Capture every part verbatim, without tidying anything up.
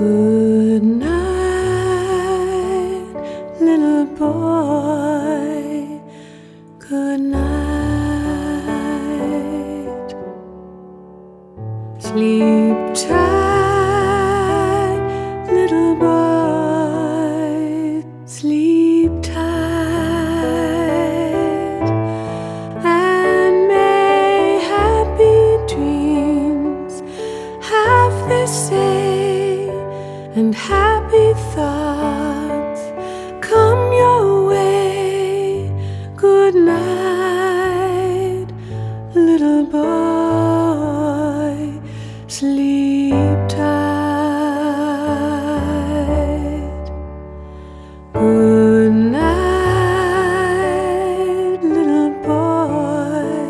Good night, little boy. Good night. Sleep tight, little boy. Sleep tight. And may happy dreams have their say, and happy thoughts come your way. Good night, little boy. Sleep tight. Good night, little boy.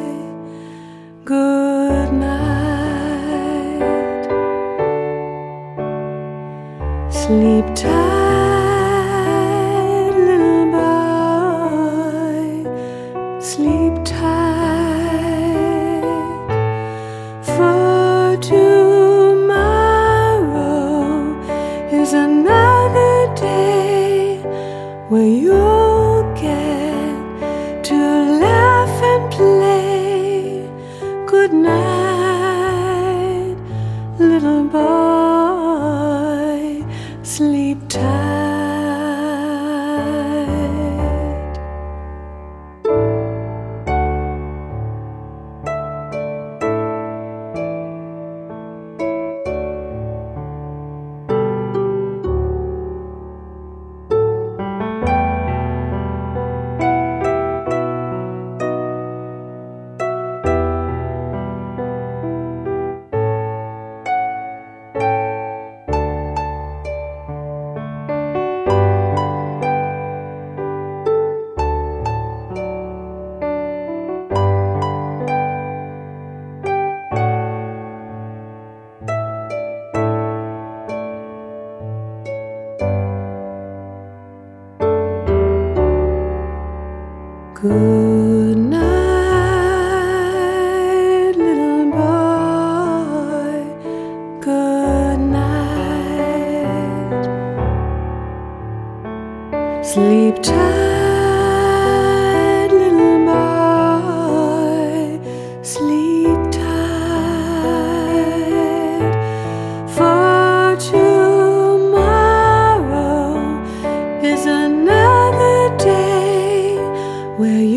Good night. Sleep tight, little boy. Sleep tight. For tomorrow is another day where you'll get to laugh and play. Good night, little boy. Sleep tight. Good night, little boy. Good night. Sleep tight, little boy. Sleep tight. For tomorrow is another day where you